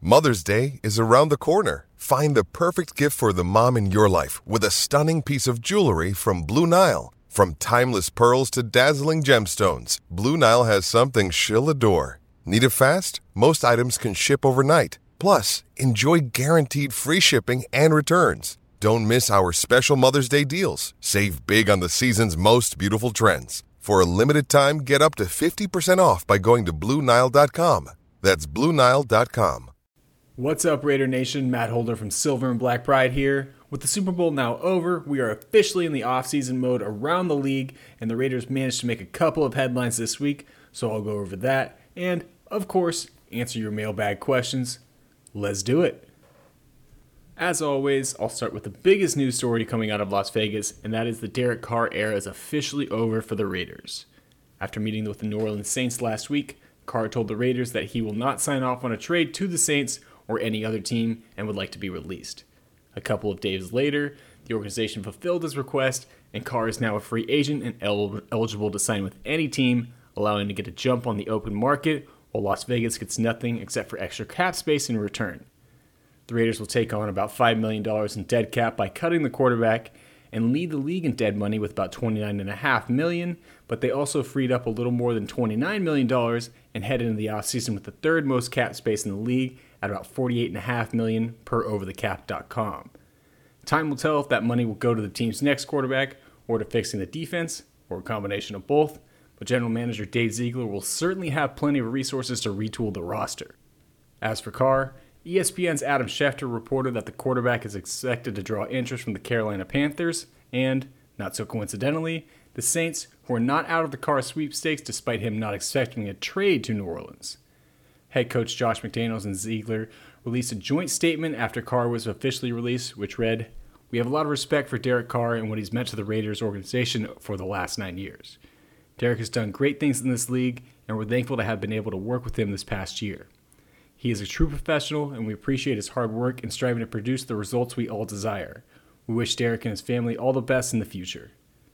Mother's Day is around the corner. Find the perfect gift for the mom in your life with a stunning piece of jewelry from Blue Nile. From timeless pearls to dazzling gemstones, Blue Nile has something she'll adore. Need it fast? Most items can ship overnight. Plus, enjoy guaranteed free shipping and returns. Don't miss our special Mother's Day deals. Save big on the season's most beautiful trends. For a limited time, get up to 50% off by going to BlueNile.com. That's BlueNile.com. What's up, Raider Nation? Matt Holder from Silver and Black Pride here. With the Super Bowl now over, we are officially in the offseason mode around the league, and the Raiders managed to make a couple of headlines this week, so I'll go over that, and, of course, answer your mailbag questions. Let's do it. As always, I'll start with the biggest news story coming out of Las Vegas, and that is the Derek Carr era is officially over for the Raiders. After meeting with the New Orleans Saints last week, Carr told the Raiders that he will not sign off on a trade to the Saints or any other team and would like to be released. A couple of days later, the organization fulfilled his request, and Carr is now a free agent and eligible to sign with any team, allowing him to get a jump on the open market, while Las Vegas gets nothing except for extra cap space in return. The Raiders will take on about $5 million in dead cap by cutting the quarterback and lead the league in dead money with about $29.5 million, but they also freed up a little more than $29 million and head into the offseason with the third most cap space in the league at about $48.5 million per overthecap.com. Time will tell if that money will go to the team's next quarterback or to fixing the defense, or a combination of both, but General Manager Dave Ziegler will certainly have plenty of resources to retool the roster. As for Carr, ESPN's Adam Schefter reported that the quarterback is expected to draw interest from the Carolina Panthers and, not so coincidentally, the Saints, who are not out of the Carr sweepstakes despite him not expecting a trade to New Orleans. Head coach Josh McDaniels and Ziegler released a joint statement after Carr was officially released, which read, "We have a lot of respect for Derek Carr and what he's meant to the Raiders organization for the last 9 years. Derek has done great things in this league, and we're thankful to have been able to work with him this past year. He is a true professional, and we appreciate his hard work in striving to produce the results we all desire. We wish Derek and his family all the best in the future."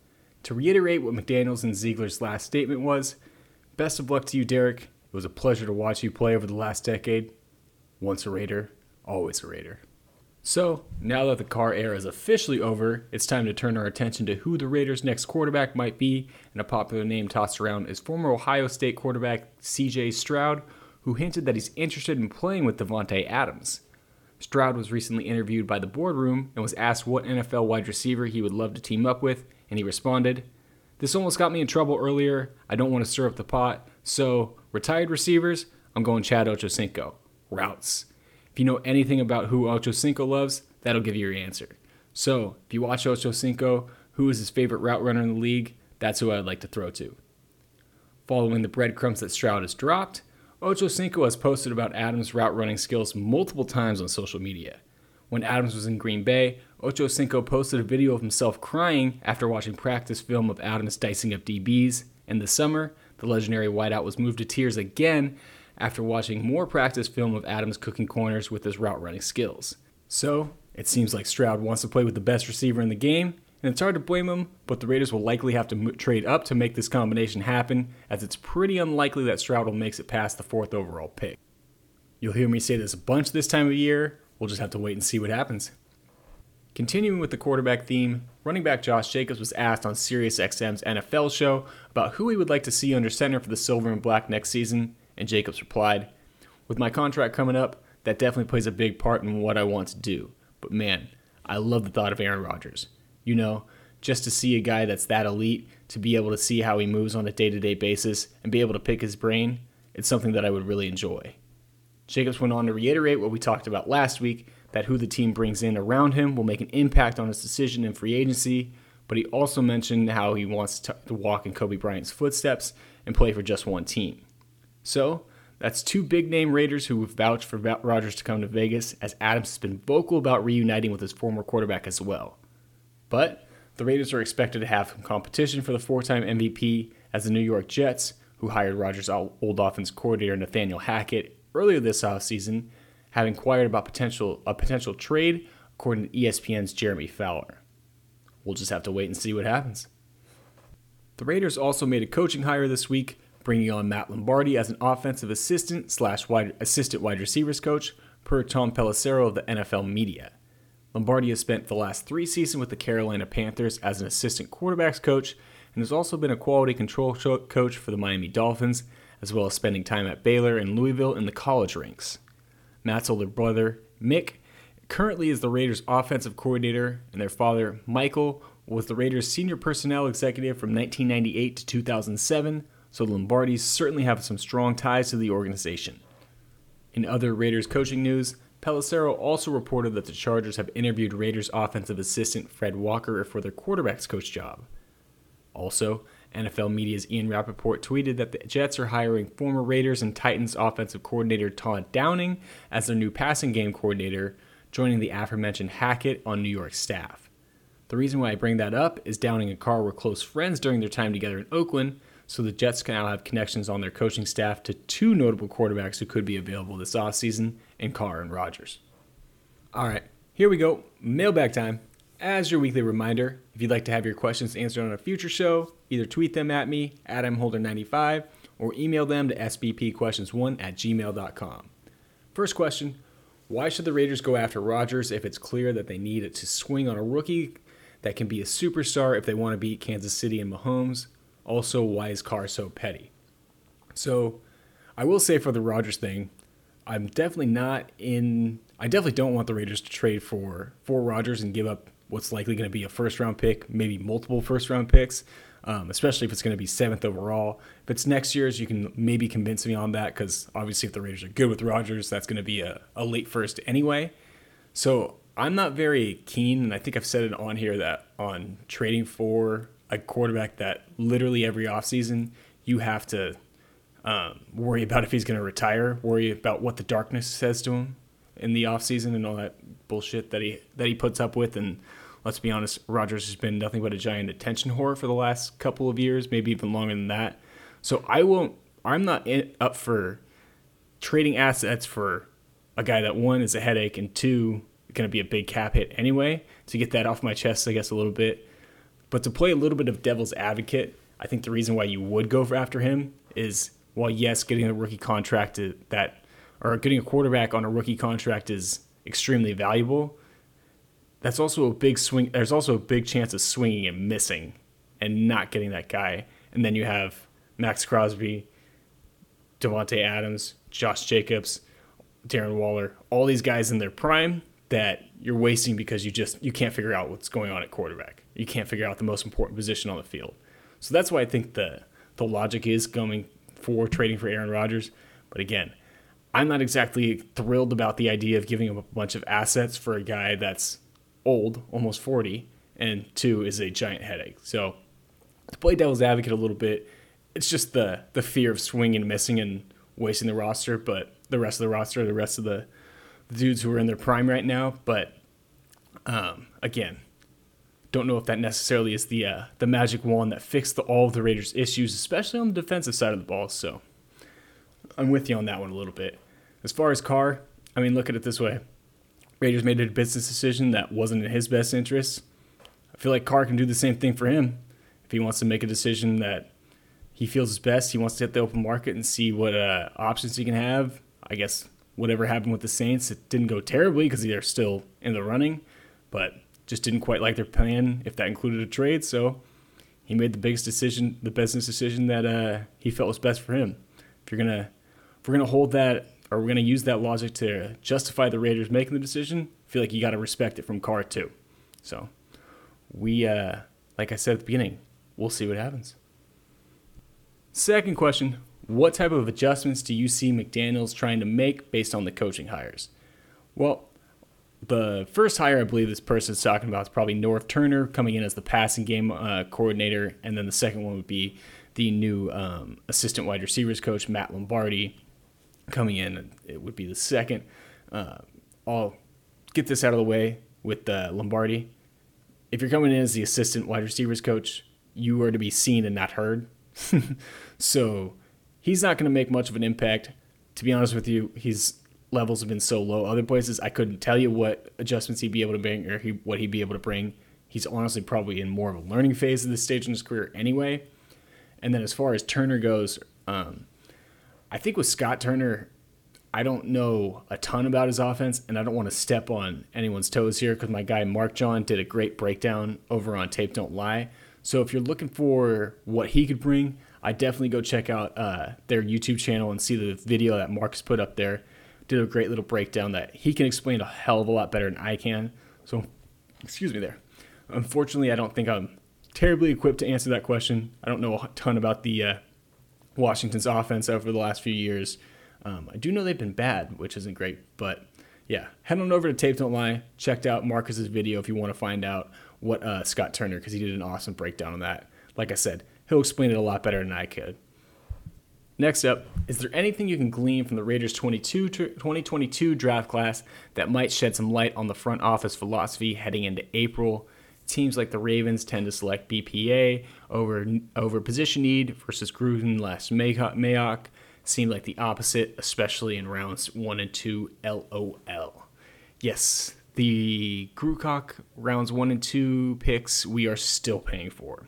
To reiterate what McDaniels and Ziegler's last statement was, best of luck to you, Derek. It was a pleasure to watch you play over the last decade. Once a Raider, always a Raider. So, now that the Carr era is officially over, it's time to turn our attention to who the Raiders' next quarterback might be, and a popular name tossed around is former Ohio State quarterback C.J. Stroud, who hinted that he's interested in playing with Davante Adams. Stroud was recently interviewed by the boardroom and was asked what NFL wide receiver he would love to team up with, and he responded, "This almost got me in trouble earlier. I don't want to stir up the pot. So, retired receivers, I'm going Chad Ochocinco. Routes. If you know anything about who Ochocinco loves, that'll give you your answer. So, if you watch Ochocinco, who is his favorite route runner in the league, that's who I'd like to throw to." Following the breadcrumbs that Stroud has dropped, Ochocinco has posted about Adams' route running skills multiple times on social media. When Adams was in Green Bay, Ochocinco posted a video of himself crying after watching practice film of Adams dicing up DBs, and this summer, the legendary wideout was moved to tears again after watching more practice film of Adams cooking corners with his route running skills. So, it seems like Stroud wants to play with the best receiver in the game, and it's hard to blame him, but the Raiders will likely have to trade up to make this combination happen, as it's pretty unlikely that Stroud will make it past the 4th overall pick. You'll hear me say this a bunch this time of year. We'll just have to wait and see what happens. Continuing with the quarterback theme, running back Josh Jacobs was asked on SiriusXM's NFL show about who he would like to see under center for the Silver and Black next season, and Jacobs replied, "With my contract coming up, that definitely plays a big part in what I want to do. But man, I love the thought of Aaron Rodgers. You know, just to see a guy that's that elite, to be able to see how he moves on a day-to-day basis and be able to pick his brain, it's something that I would really enjoy." Jacobs went on to reiterate what we talked about last week, that who the team brings in around him will make an impact on his decision in free agency, but he also mentioned how he wants to walk in Kobe Bryant's footsteps and play for just one team. So, that's two big-name Raiders who have vouched for Rodgers to come to Vegas, as Adams has been vocal about reuniting with his former quarterback as well. But the Raiders are expected to have some competition for the 4-time MVP, as the New York Jets, who hired Rodgers' old offense coordinator Nathaniel Hackett earlier this offseason, have inquired about a potential trade, according to ESPN's Jeremy Fowler. We'll just have to wait and see what happens. The Raiders also made a coaching hire this week, bringing on Matt Lombardi as an offensive assistant/assistant wide receivers coach per Tom Pelissero of the NFL Media. Lombardi has spent the last 3 seasons with the Carolina Panthers as an assistant quarterbacks coach and has also been a quality control coach for the Miami Dolphins, as well as spending time at Baylor and Louisville in the college ranks. Matt's older brother, Mick, currently is the Raiders' offensive coordinator, and their father, Michael, was the Raiders' senior personnel executive from 1998 to 2007, so the Lombardis certainly have some strong ties to the organization. In other Raiders coaching news, Pelissero also reported that the Chargers have interviewed Raiders offensive assistant Fred Walker for their quarterbacks coach job. Also, NFL Media's Ian Rappaport tweeted that the Jets are hiring former Raiders and Titans offensive coordinator Todd Downing as their new passing game coordinator, joining the aforementioned Hackett on New York staff. The reason why I bring that up is Downing and Carr were close friends during their time together in Oakland, so the Jets can now have connections on their coaching staff to 2 notable quarterbacks who could be available this offseason in Carr and Rodgers. All right, here we go. Mailbag time. As your weekly reminder, if you'd like to have your questions answered on a future show, either tweet them at me, AdamHolder95, or email them to sbpquestions1@gmail.com. First question, why should the Raiders go after Rodgers if it's clear that they need it to swing on a rookie that can be a superstar if they want to beat Kansas City and Mahomes? Also, why is Carr so petty? So, I will say for the Rodgers thing, I definitely don't want the Raiders to trade for Rodgers and give up what's likely going to be a first-round pick, maybe multiple first-round picks, especially if it's going to be 7th overall. If it's next year's, you can maybe convince me on that because obviously if the Raiders are good with Rodgers, that's going to be a late first anyway. So I'm not very keen, and I think I've said it on here, that on trading for a quarterback that literally every offseason you have to worry about if he's going to retire, worry about what the darkness says to him in the offseason and all that bullshit that he puts up with. And let's be honest, Rodgers has been nothing but a giant attention whore for the last couple of years, maybe even longer than that. So I'm not up for trading assets for a guy that, 1, is a headache, and 2, going to be a big cap hit anyway. To get that off my chest, I guess, a little bit. But to play a little bit of devil's advocate, I think the reason why you would go after him is, while yes, getting a rookie contract or getting a quarterback on a rookie contract is extremely valuable, that's also a big swing. There's also a big chance of swinging and missing and not getting that guy. And then you have Max Crosby, Davante Adams, Josh Jacobs, Darren Waller, all these guys in their prime that you're wasting because you can't figure out what's going on at quarterback. You can't figure out the most important position on the field. So that's why I think the logic is going for trading for Aaron Rodgers. But again, I'm not exactly thrilled about the idea of giving him a bunch of assets for a guy that's old, almost 40, and 2, is a giant headache. So to play devil's advocate a little bit, it's just the fear of swinging and missing and wasting the roster, but the rest of the dudes who are in their prime right now. But again, don't know if that necessarily is the magic wand that fixed all of the Raiders' issues, especially on the defensive side of the ball. So I'm with you on that one a little bit. As far as Carr, I mean, look at it this way. Raiders made a business decision that wasn't in his best interest. I feel like Carr can do the same thing for him. If he wants to make a decision that he feels is best, he wants to hit the open market and see what options he can have. I guess whatever happened with the Saints, it didn't go terribly because they're still in the running, but just didn't quite like their plan if that included a trade. So he made the business decision that he felt was best for him. If we're gonna hold that, or we're gonna use that logic to justify the Raiders making the decision, I feel like you got to respect it from Carr too. So we, like I said at the beginning, we'll see what happens. Second question: what type of adjustments do you see McDaniels trying to make based on the coaching hires? Well, the first hire I believe this person's talking about is probably Norv Turner coming in as the passing game coordinator, and then the second one would be the new assistant wide receivers coach, Matt Lombardi, coming in. It would be the second. I'll get this out of the way with Lombardi. If you're coming in as the assistant wide receivers coach, you are to be seen and not heard. So he's not going to make much of an impact. To be honest with you, his levels have been so low. Other places, I couldn't tell you what adjustments he'd be able to bring or what he'd be able to bring. He's honestly probably in more of a learning phase at this stage in his career anyway. And then as far as Turner goes, I think with Scott Turner, I don't know a ton about his offense, and I don't want to step on anyone's toes here because my guy Mark John did a great breakdown over on Tape Don't Lie. So if you're looking for what he could bring, I definitely go check out their YouTube channel and see the video that Mark's put up there. Did a great little breakdown that he can explain a hell of a lot better than I can. So, excuse me there. Unfortunately, I don't think I'm terribly equipped to answer that question. I don't know a ton about the Washington's offense over the last few years. I do know they've been bad, which isn't great. But yeah, head on over to Tape Don't Lie. Checked out Marcus's video if you want to find out what Scott Turner, because he did an awesome breakdown on that. Like I said, he'll explain it a lot better than I could. Next up, is there anything you can glean from the Raiders' 2022 draft class that might shed some light on the front office philosophy heading into April? Teams like the Ravens tend to select BPA over position need versus Gruden/Mayock. Seemed like the opposite, especially in rounds 1 and 2. LOL. Yes, the Gruden rounds 1 and 2 picks we are still paying for.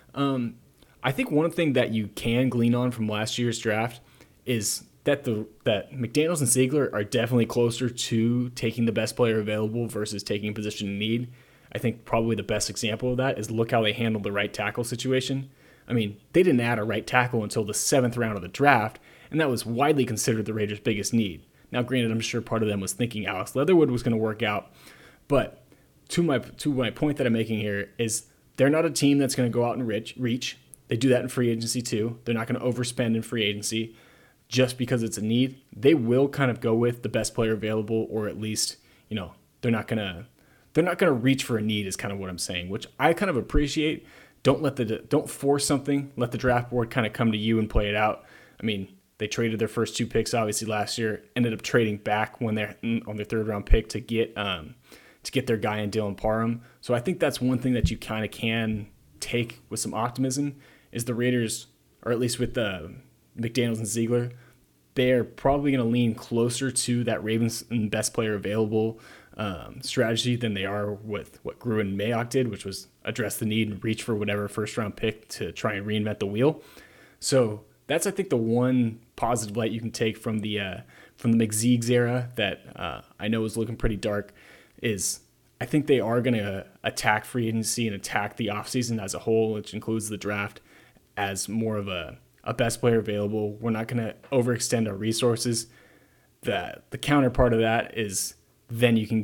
I think one thing that you can glean on from last year's draft is that that McDaniels and Ziegler are definitely closer to taking the best player available versus taking position in need. I think probably the best example of that is look how they handled the right tackle situation. I mean, they didn't add a right tackle until the 7th round of the draft, and that was widely considered the Raiders' biggest need. Now, granted, I'm sure part of them was thinking Alex Leatherwood was going to work out, but to my point that I'm making here is they're not a team that's going to go out and reach. They do that in free agency too. They're not going to overspend in free agency just because it's a need. They will kind of go with the best player available, or at least, they're not going to reach for a need is kind of what I'm saying, which I kind of appreciate. Don't force something. Let the draft board kind of come to you and play it out. I mean, they traded their first 2 picks obviously last year. Ended up trading back when they're on their 3rd round pick to get their guy in Dylan Parham. So I think that's one thing that you kind of can take with some optimism is the Raiders, or at least with the McDaniels and Ziegler, they're probably going to lean closer to that Ravens and best player available strategy than they are with what Gruden and Mayock did, which was address the need and reach for whatever first-round pick to try and reinvent the wheel. So that's, I think, the one positive light you can take from the McZeagues era that I know is looking pretty dark is I think they are going to attack free agency and attack the offseason as a whole, which includes the draft, as more of a best player available. We're not going to overextend our resources. The counterpart of that is then you can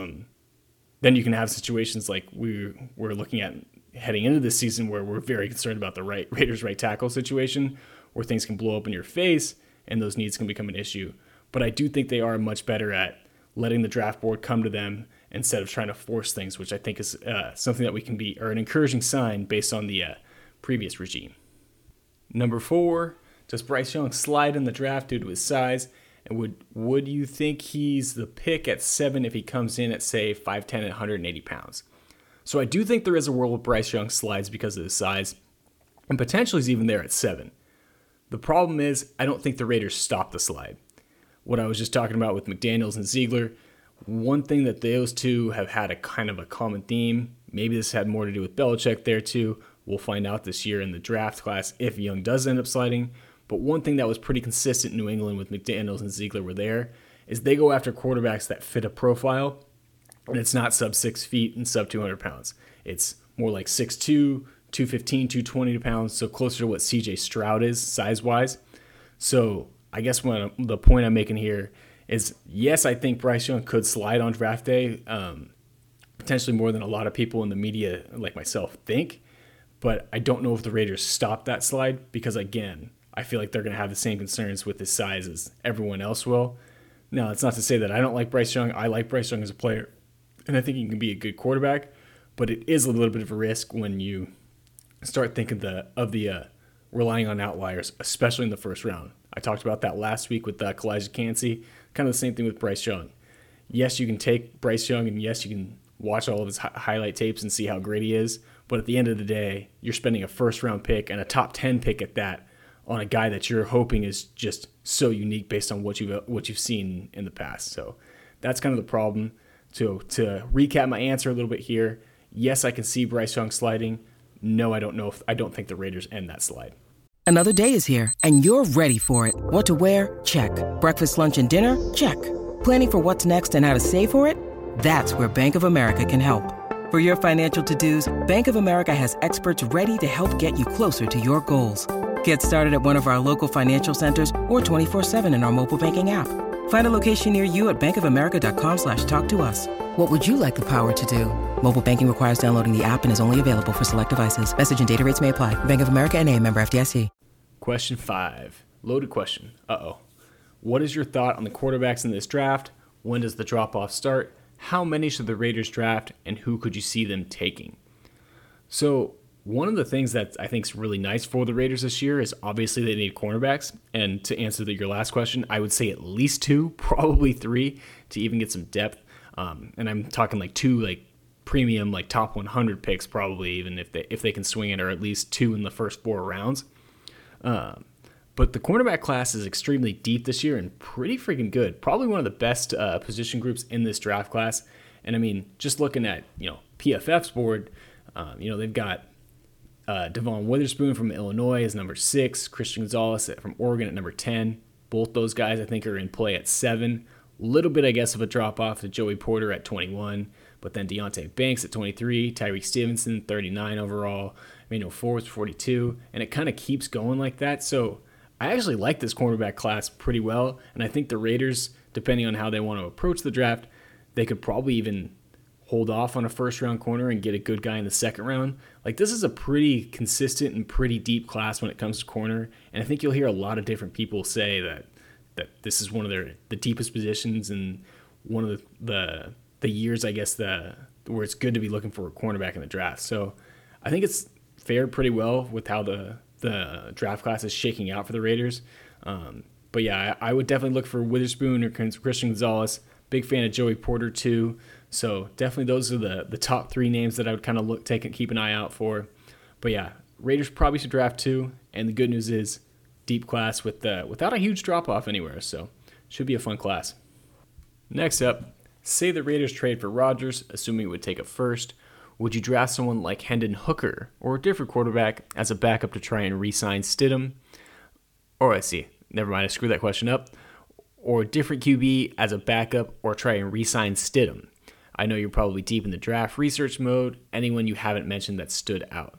have situations like we're looking at heading into this season where we're very concerned about the Raiders right tackle situation, where things can blow up in your face and those needs can become an issue. But I do think they are much better at letting the draft board come to them instead of trying to force things, which I think is something that we can be, or an encouraging sign based on the previous regime. Number 4, does Bryce Young slide in the draft due to his size? And would you think he's the pick at 7 if he comes in at, say, 5'10 and 180 pounds? So I do think there is a world where Bryce Young slides because of his size, and potentially he's even there at 7. The problem is I don't think the Raiders stop the slide. What I was just talking about with McDaniels and Ziegler, one thing that those two have had a kind of a common theme, maybe this had more to do with Belichick there too. We'll find out this year in the draft class if Young does end up sliding. But one thing that was pretty consistent in New England with McDaniels and Ziegler were there is they go after quarterbacks that fit a profile, and it's not sub 6 feet and sub 200 pounds. It's more like 6'2", 215, 220 pounds, so closer to what CJ Stroud is size-wise. So I guess the point I'm making here is, yes, I think Bryce Young could slide on draft day, potentially more than a lot of people in the media like myself think. But I don't know if the Raiders stop that slide because, again, I feel like they're going to have the same concerns with his size as everyone else will. Now, it's not to say that I don't like Bryce Young. I like Bryce Young as a player, and I think he can be a good quarterback. But it is a little bit of a risk when you start thinking of the relying on outliers, especially in the first round. I talked about that last week with Kalijah Kancey. Kind of the same thing with Bryce Young. Yes, you can take Bryce Young, and yes, you can watch all of his highlight tapes and see how great he is. But at the end of the day, you're spending a first-round pick and a top 10 pick at that on a guy that you're hoping is just so unique based on what you've seen in the past. So that's kind of the problem. To recap my answer a little bit here, yes, I can see Bryce Young sliding. No, I don't think the Raiders end that slide. Another day is here, and you're ready for it. What to wear? Check. Breakfast, lunch, and dinner? Check. Planning for what's next and how to save for it? That's where Bank of America can help. For your financial to-dos, Bank of America has experts ready to help get you closer to your goals. Get started at one of our local financial centers or 24/7 in our mobile banking app. Find a location near you at bankofamerica.com/talktous. What would you like the power to do? Mobile banking requires downloading the app and is only available for select devices. Message and data rates may apply. Bank of America N.A., member FDIC. Question 5. Loaded question. What is your thought on the quarterbacks in this draft? When does the drop-off start? How many should the Raiders draft? And who could you see them taking? So one of the things that I think is really nice for the Raiders this year is obviously they need cornerbacks. And to answer your last question, I would say at least 2, probably 3 to even get some depth. And I'm talking like 2 like premium, like top 100 picks probably, even if they can swing it, or at least 2 in the first 4 rounds. But the cornerback class is extremely deep this year and pretty freaking good. Probably one of the best position groups in this draft class. And I mean, just looking at PFF's board, they've got Devon Witherspoon from Illinois is number 6, Christian Gonzalez from Oregon at number 10. Both those guys I think are in play at 7. Little bit, I guess, of a drop off to Joey Porter at 21, but then Deonte Banks at 23, Tyreek Stevenson 39 overall, Emmanuel Forbes 42, and it kind of keeps going like that. So I actually like this cornerback class pretty well, and I think the Raiders, depending on how they want to approach the draft, they could probably even hold off on a first-round corner and get a good guy in the second round. Like, this is a pretty consistent and pretty deep class when it comes to corner, and I think you'll hear a lot of different people say that this is one of the deepest positions and one of the years, I guess, where it's good to be looking for a cornerback in the draft. So I think it's fared pretty well with how the draft class is shaking out for the Raiders. But yeah, I would definitely look for Witherspoon or Christian Gonzalez. Big fan of Joey Porter too. So definitely those are the top 3 names that I would kind of keep an eye out for. But yeah, Raiders probably should draft 2. And the good news is deep class without a huge drop-off anywhere. So should be a fun class. Next up, say the Raiders trade for Rodgers, assuming it would take a first. Would you draft someone like Hendon Hooker or a different quarterback as a backup to try and re-sign Stidham? Or I screwed that question up. Or a different QB as a backup or try and re-sign Stidham? I know you're probably deep in the draft research mode. Anyone you haven't mentioned that stood out?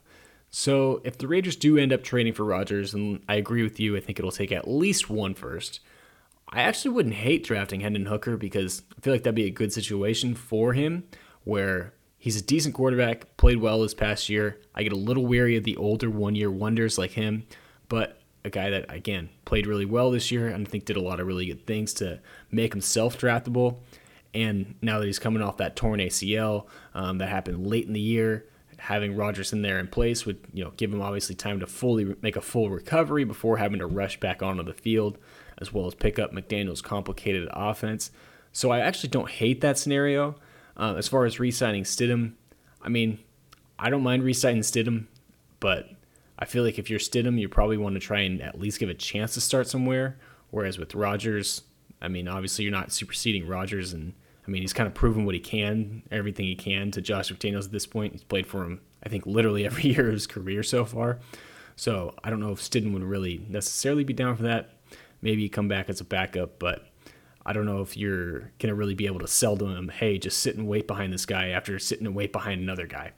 So if the Raiders do end up trading for Rodgers, and I agree with you, I think it'll take at least 1 first. I actually wouldn't hate drafting Hendon Hooker because I feel like that'd be a good situation for him where he's a decent quarterback, played well this past year. I get a little weary of the older one-year wonders like him, but a guy that, again, played really well this year and I think did a lot of really good things to make himself draftable. And now that he's coming off that torn ACL that happened late in the year, having Rodgers in there in place would give him obviously time to fully make a full recovery before having to rush back onto the field, as well as pick up McDaniel's complicated offense. So I actually don't hate that scenario. As far as re-signing Stidham, I mean, I don't mind re-signing Stidham, but I feel like if you're Stidham, you probably want to try and at least give a chance to start somewhere. Whereas with Rodgers, I mean, obviously you're not superseding Rodgers, and I mean, he's kind of proven what he can, everything he can to Josh McDaniels at this point. He's played for him, I think, literally every year of his career so far. So I don't know if Stidham would really necessarily be down for that. Maybe you come back as a backup, but I don't know if you're going to really be able to sell to him, hey, just sit and wait behind this guy after sitting and wait behind another guy.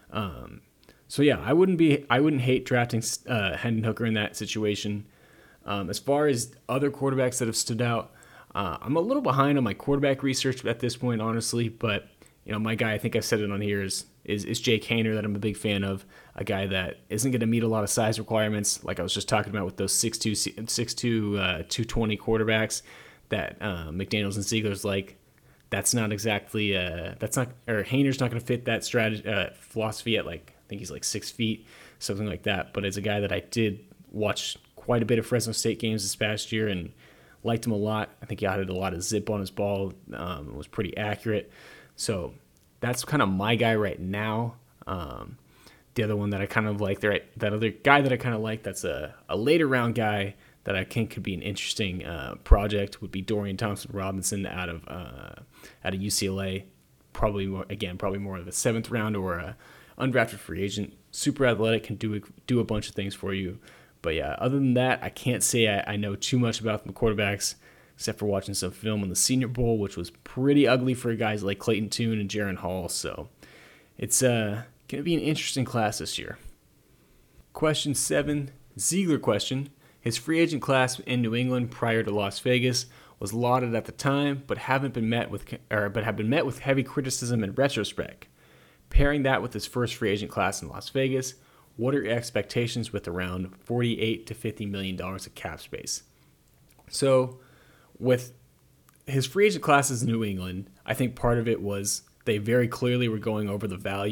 So yeah, I wouldn't hate drafting Hendon Hooker in that situation. As far as other quarterbacks that have stood out, I'm a little behind on my quarterback research at this point, honestly, but my guy, I think I said it on here, is Jake Haener, that I'm a big fan of, a guy that isn't going to meet a lot of size requirements, like I was just talking about with those 6'2", 220 quarterbacks that McDaniels and Ziegler's like. That's not exactly Haener's not going to fit that strategy philosophy at I think he's 6 feet, something like that. But as a guy that I did watch quite a bit of Fresno State games this past year and liked him a lot. I think he had a lot of zip on his ball, was pretty accurate. So that's kind of my guy right now. The other one that I kind of like, that other guy that I kind of like, that's a later round guy that I think could be an interesting project, would be Dorian Thompson-Robinson out of UCLA. Probably more of a 7th round or a undrafted free agent. Super athletic, can do a bunch of things for you. But yeah, other than that, I can't say I know too much about the quarterbacks, except for watching some film on the Senior Bowl, which was pretty ugly for guys like Clayton Tune and Jaron Hall. So it's going to be an interesting class this year. Question 7, Ziegler question. His free agent class in New England prior to Las Vegas was lauded at the time, but have been met with heavy criticism in retrospect. Pairing that with his first free agent class in Las Vegas, what are your expectations with around $48 to $50 million of cap space? So, with his free agent classes in New England, I think part of it was they very clearly were going for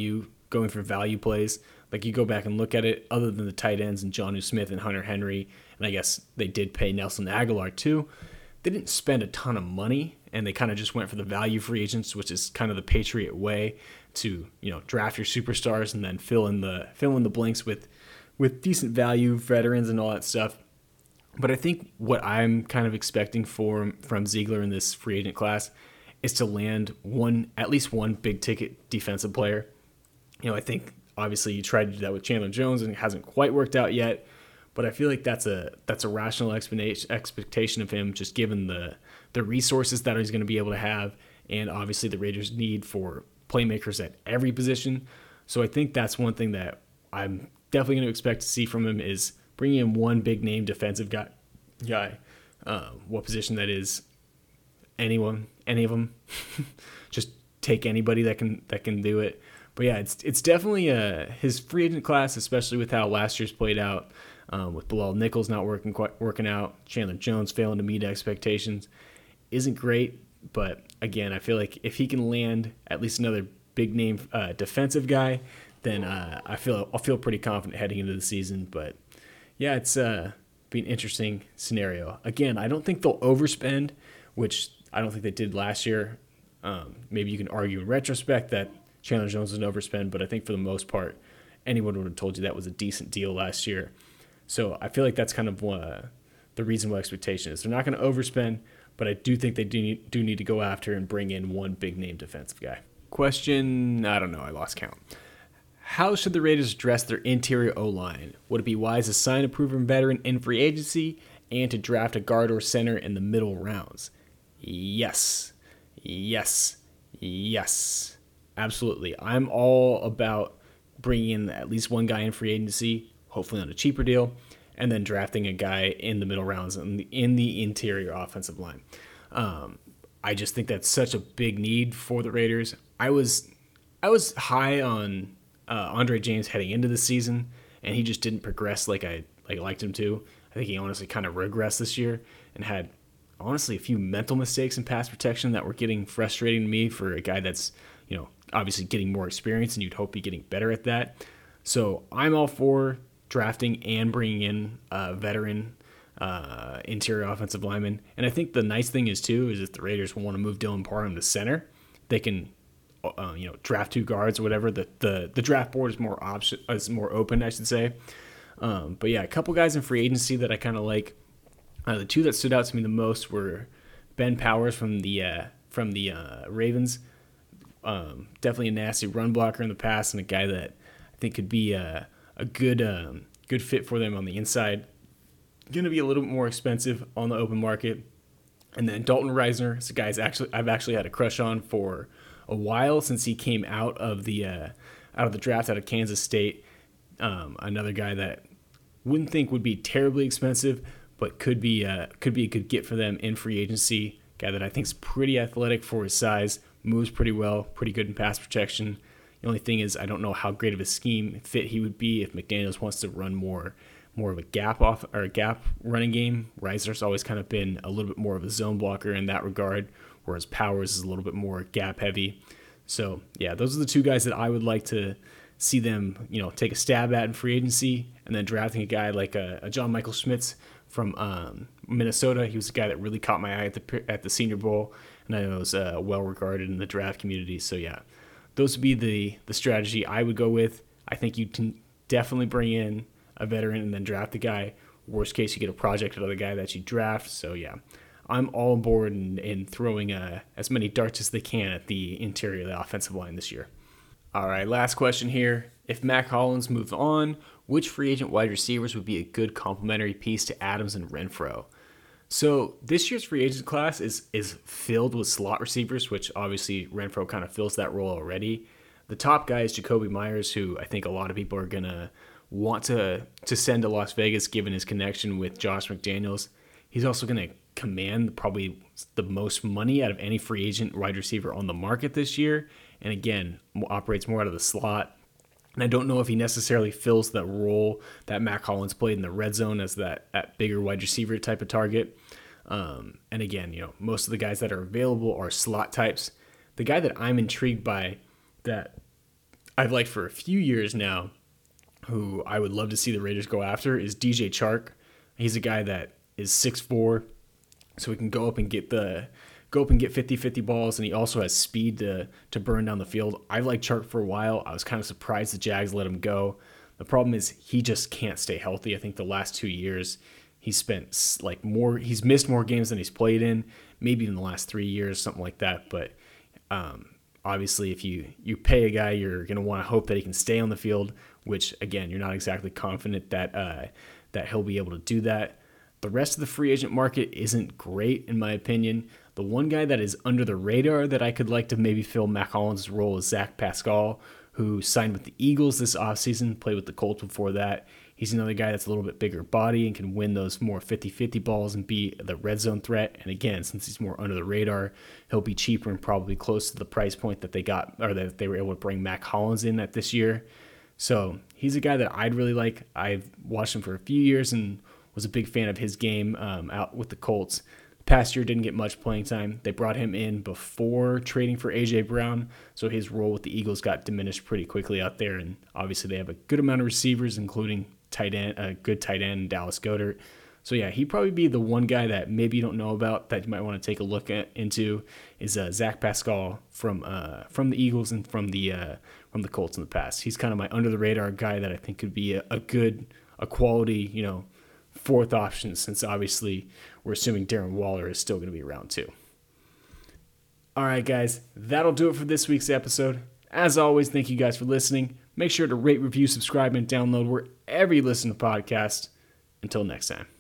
value plays. Like you go back and look at it, other than the tight ends and Jonnu Smith and Hunter Henry, and I guess they did pay Nelson Aguilar too, they didn't spend a ton of money, and they kind of just went for the value free agents, which is kind of the Patriot way to, draft your superstars and then fill in the blanks with decent value veterans and all that stuff. But I think what I'm kind of expecting from Ziegler in this free agent class is to land at least one big ticket defensive player. I think obviously you tried to do that with Chandler Jones and it hasn't quite worked out yet. But I feel like that's a rational expectation of him, just given the resources that he's going to be able to have, and obviously the Raiders' need for playmakers at every position. So I think that's one thing that I'm definitely going to expect to see from him is bringing in one big name defensive guy. What position that is? Any of them. Just take anybody that can do it. But yeah, it's definitely his free agent class, especially with how last year's played out. With Bilal Nichols not working out, Chandler Jones failing to meet expectations, isn't great. But again, I feel like if he can land at least another big name defensive guy, then I'll feel pretty confident heading into the season. But yeah, it's be an interesting scenario. Again, I don't think they'll overspend, which I don't think they did last year. Maybe you can argue in retrospect that Chandler Jones was an overspend, but I think for the most part, anyone would have told you that was a decent deal last year. So I feel like that's kind of the reasonable expectation is they're not going to overspend, but I do think they do need to go after and bring in one big name defensive guy. Question, I don't know, I lost count. How should the Raiders address their interior O-line? Would it be wise to sign a proven veteran in free agency and to draft a guard or center in the middle rounds? Yes. Absolutely. I'm all about bringing in at least one guy in free agency, hopefully on a cheaper deal, and then drafting a guy in the middle rounds in the interior offensive line. I just think that's such a big need for the Raiders. I was high on Andre James heading into the season, and he just didn't progress like I liked him to. I think he honestly kind of regressed this year and had honestly a few mental mistakes in pass protection that were getting frustrating to me for a guy that's obviously getting more experience, and you'd hope be getting better at that. So I'm all for drafting and bringing in a veteran interior offensive lineman. And I think the nice thing is if the Raiders want to move Dylan Parham to center, they can draft two guards or whatever. The draft board is more open, I should say. But yeah, a couple guys in free agency that I kind of like. The two that stood out to me the most were Ben Powers from the Ravens. Definitely a nasty run blocker in the past, and a guy that I think could be a good fit for them on the inside. Going to be a little bit more expensive on the open market. And then Dalton Reisner is a guy I've actually had a crush on for a while since he came out of the draft out of Kansas State. Another guy that wouldn't think would be terribly expensive, but could be a good get for them in free agency. Guy that I think is pretty athletic for his size, moves pretty well, pretty good in pass protection. The only thing is I don't know how great of a scheme fit he would be if McDaniels wants to run more of a gap running game. Reisner's always kind of been a little bit more of a zone blocker in that regard, whereas Powers is a little bit more gap heavy. So yeah, those are the two guys that I would like to see them, take a stab at in free agency, and then drafting a guy like a John Michael Schmitz from Minnesota. He was a guy that really caught my eye at the Senior Bowl, and I know was well regarded in the draft community. So yeah, those would be the strategy I would go with. I think you can definitely bring in a veteran and then draft the guy. Worst case, you get a project another guy that you draft. So yeah, I'm all on board in throwing as many darts as they can at the interior of the offensive line this year. All right, last question here. If Mack Hollins moved on, which free agent wide receivers would be a good complementary piece to Adams and Renfrow? So this year's free agent class is filled with slot receivers, which obviously Renfrow kind of fills that role already. The top guy is Jakobi Meyers, who I think a lot of people are going to want to send to Las Vegas given his connection with Josh McDaniels. He's also going to command probably the most money out of any free agent wide receiver on the market this year. And again, operates more out of the slot. And I don't know if he necessarily fills that role that Mack Hollins played in the red zone as that bigger wide receiver type of target. And again, most of the guys that are available are slot types. The guy that I'm intrigued by that I've liked for a few years now, who I would love to see the Raiders go after, is DJ Chark. He's a guy that is 6'4", so he can go up and get 50-50 balls, and he also has speed to burn down the field. I've liked Chark for a while. I was kind of surprised the Jags let him go. The problem is he just can't stay healthy. I think the last 2 years he's missed more games than he's played in, maybe in the last 3 years, something like that. But obviously, if you pay a guy, you're going to want to hope that he can stay on the field, which, again, you're not exactly confident that he'll be able to do that. The rest of the free agent market isn't great, in my opinion. The one guy that is under the radar that I could like to maybe fill Mack Hollins' role is Zach Pascal, who signed with the Eagles this offseason, played with the Colts before that. He's another guy that's a little bit bigger body and can win those more 50-50 balls and be the red zone threat. And again, since he's more under the radar, he'll be cheaper and probably close to the price point that they got, or that they were able to bring Mack Hollins in at this year. So he's a guy that I'd really like. I've watched him for a few years and was a big fan of his game out with the Colts. Past year didn't get much playing time. They brought him in before trading for A.J. Brown, so his role with the Eagles got diminished pretty quickly out there, and obviously they have a good amount of receivers, including a good tight end, Dallas Goedert. So yeah, he'd probably be the one guy that maybe you don't know about that you might want to take a look into is Zach Pascal from the Eagles and from the Colts in the past. He's kind of my under the radar guy that I think could be a quality, fourth option, since obviously we're assuming Darren Waller is still going to be around too. All right, guys, that'll do it for this week's episode. As always, thank you guys for listening. Make sure to rate, review, subscribe, and download wherever you listen to podcasts. Until next time.